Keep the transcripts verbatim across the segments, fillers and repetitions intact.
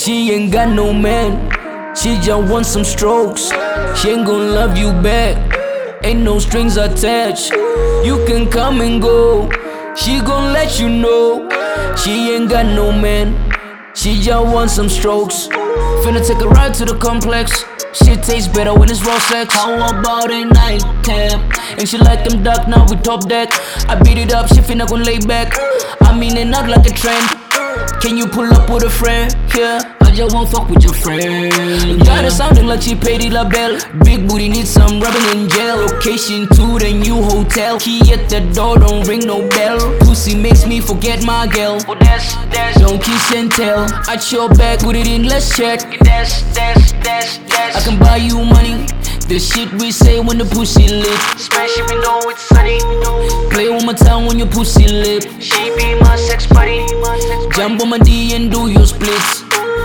She ain't got no man, she just wants some strokes. She ain't gon' love you back, ain't no strings attached. You can come and go, she gon' let you know. She ain't got no man, she just wants some strokes. Finna take a ride to the complex, shit tastes better when it's raw sex. How about a nightcap? And she like them dark, now we top deck. I beat it up, she finna gon' lay back. I mean it not like a trend. Can you pull up with a friend? Yeah, I just won't fuck with your friend. Got it sounding like she paid the label. Big booty needs some rubbing in gel. Location to the new hotel. Key at the door, don't ring no bell. Pussy makes me forget my girl. Oh, that's, that's. Don't kiss and tell. At your back, put it in, let's check. That's, that's, that's, that's. I can buy you money. The shit we say when the pussy lit. Smash it, we know it's sunny. Play one more time when your pussy lit. She be my sex buddy. Jump on my D and do your splits.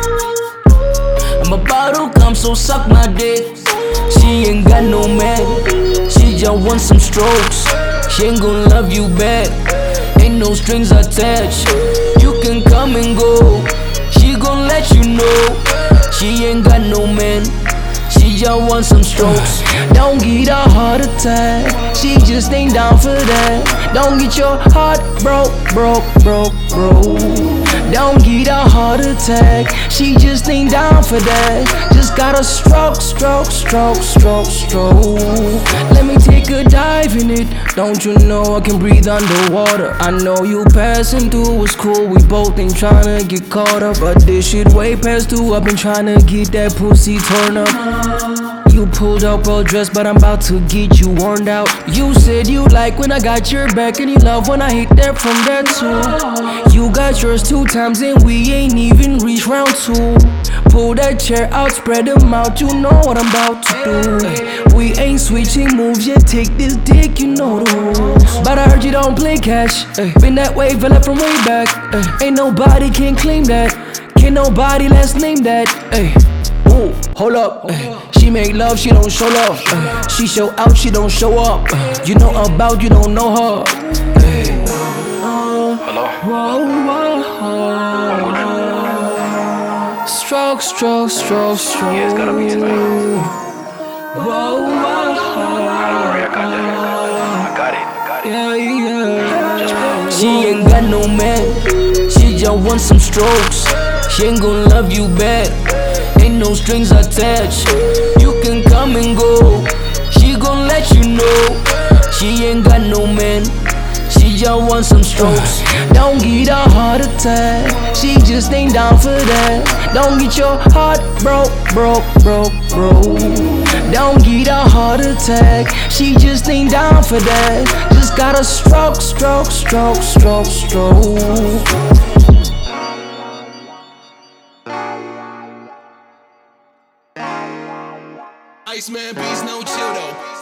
I'm about to come, so suck my dick. She ain't got no man, she just wants some strokes. She ain't gon' love you back, ain't no strings attached. You can come and go, she gon' let you know. She ain't got no man, she just wants some strokes. Don't get a heart attack, she just ain't down for that. Don't get your heart broke, broke, broke, broke. Don't get a heart attack, she just ain't down for that. Just got a stroke, stroke, stroke, stroke, stroke. Let me take a dive in it. Don't you know I can breathe underwater? I know you passing through was cool, we both ain't tryna get caught up. But this shit way past due, I've been tryna get that pussy torn up. You pulled up well dressed, but I'm about to get you worn out. You said you like when I got your back, and you love when I hit that from that too. You got yours two times and we ain't even reached round two. Pull that chair out, spread them out, you know what I'm about to do. We ain't switching moves yet, take this dick, you know the rules. But I heard you don't play cash, been that way, fella from way back. Ain't nobody can claim that, can't nobody last name that. Ooh, hold up, she make love, she don't show love. She show out, she don't show up. You know about, you don't know her. Hello? Whoa, whoa. Stroke, stroke, stroke, stroke. Yeah, it's gotta be tonight. Whoa, whoa. Don't worry, I got that. I got it, I got it. Yeah, yeah. Just play. She ain't got no man, she just wants some strokes. She ain't gon' love you back, ain't no strings attached. You can come and go, she gon' let you know. She ain't got no man, she just wants some strokes. Don't get a heart attack, she just ain't down for that. Don't get your heart broke, broke, broke, broke. Don't get a heart attack, she just ain't down for that. Just got a stroke, stroke, stroke, stroke, stroke. Iceman beats no chill though.